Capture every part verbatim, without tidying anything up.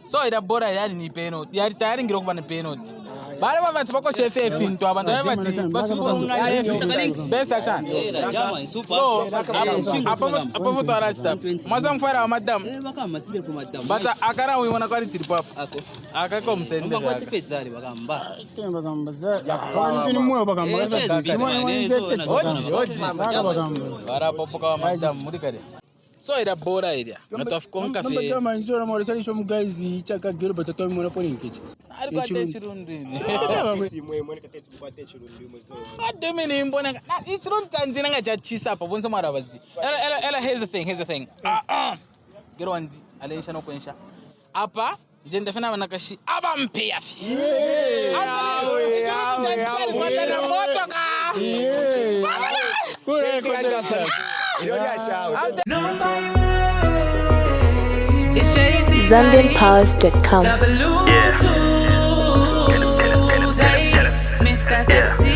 So ida bora yari ni penalty. Yari tayari ngiro kuba ni penalty. Bale bavati bako chef finto abantu bavati basifurunga best chance. So apo apo moto arachita. Masa mfara wa madam. But akara we wana kwali tiri papa. Akako msende. Bakwati fezali bagamba. Kemba gamba za. Kwani mwe bagamba. Bara popo kwa madam muri kare. So ida bora ida. Ngatafukonka fe. Namba chama nzora mo resali shomu guys ichaka gero batato mwe na polinkechi. Ari kwa techirundi. Si mwe mwe kateti kwa techirundi mzo. Ademini mbona na ichirundi tanzina ngachachisa pa bonza marabazi. Ela ela ela here's the thing, here's the thing. Ah ah. Gero andi aleisha no kwensha. Apa jende fena wanakashi aba mpia fi. Yeah. Masana moto ka. Kule kwa Zambian Powers dot com. Mister Sexy.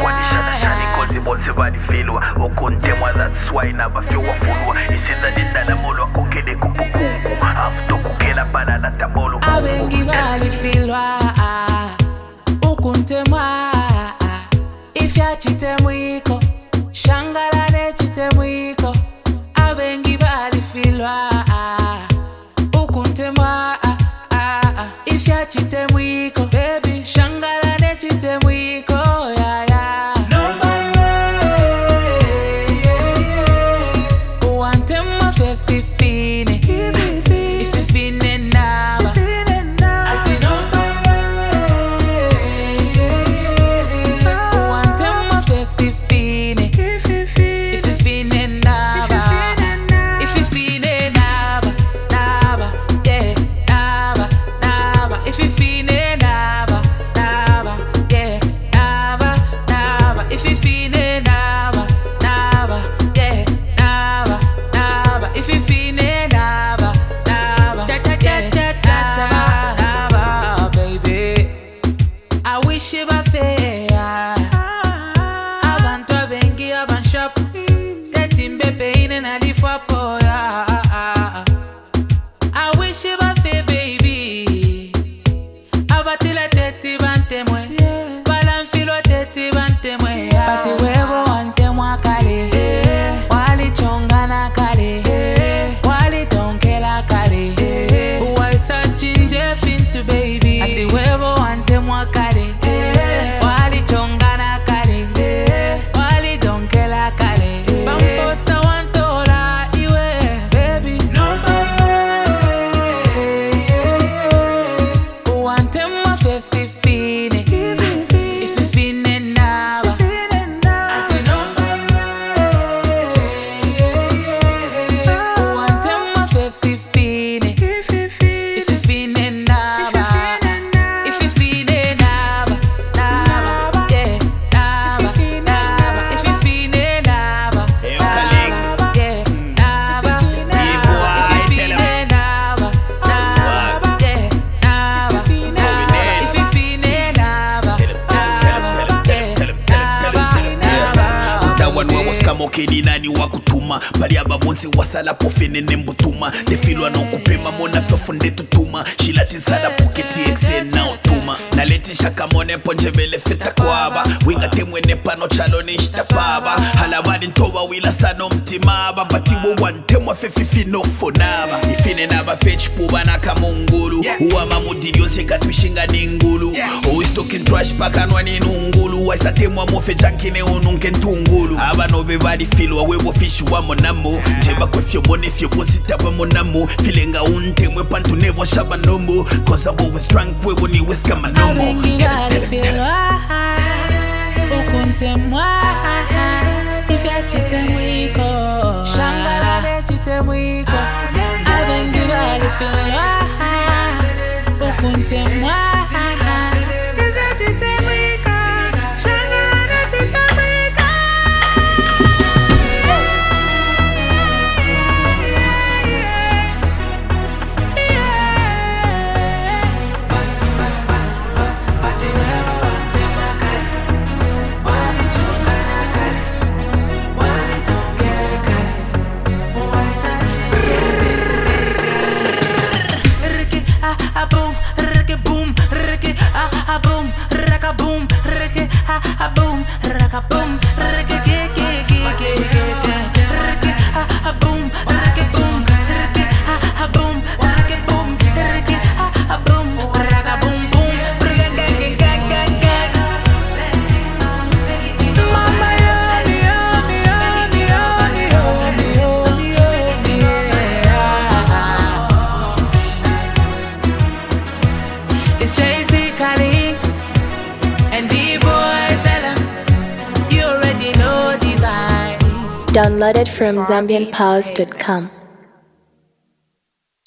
That's why never feel what it's in the dinner molo kokede kukuku after kukela banana tamolo abengi bali filwa ukuntemwa ifya chitemwiko shangala chitemwiko abengi bali filwa ukuntemwa ifya chitemwiko baby shangala chitemwiko ya ya Keni nani wakutuma pali ababonse wasala pofene nembutuma defilwa no kupema mona fofunde tutuma shilati nsada puketi exe na utuma naleti shaka mone ponjebele feta kwaba winga temwe nepa no chalo ni shtapaba halawadi ntoba wila sano mtimaba batiwo wantemwa fefifi no fonaba ifine naba fetch puba na kamungulu uwa mamudiri yonse katushinga ningulu always talking trash pakanwa ni nungulu waisa temwa mofe jankine ununke ntungulu aba no bebadi filwa webo fish wa monamo jeba kwefyo bone fyo posita wa monamo filenga unte mwe pantu nebo shaba nomo cause I'm always drunk webo ni weska manomo abengi bali filwa ukuntemwa ifya chitemwiko shangala chitemwiko abengi bali filwa ukuntemwa ifya chitemwiko shangala chitemwiko. What a boom, raka boom, raka ge ge ge ge ge, raka a boom, raka boom, raka a boom, raka boom, raka a boom, raka boom boom, raka ge ge ge ge ge. Mama yummy yummy yummy yummy yummy yummy yummy yeah. It's Jay-Z colleagues and the boy tell 'em you already know the vibes. Downloaded from zambian powers dot com.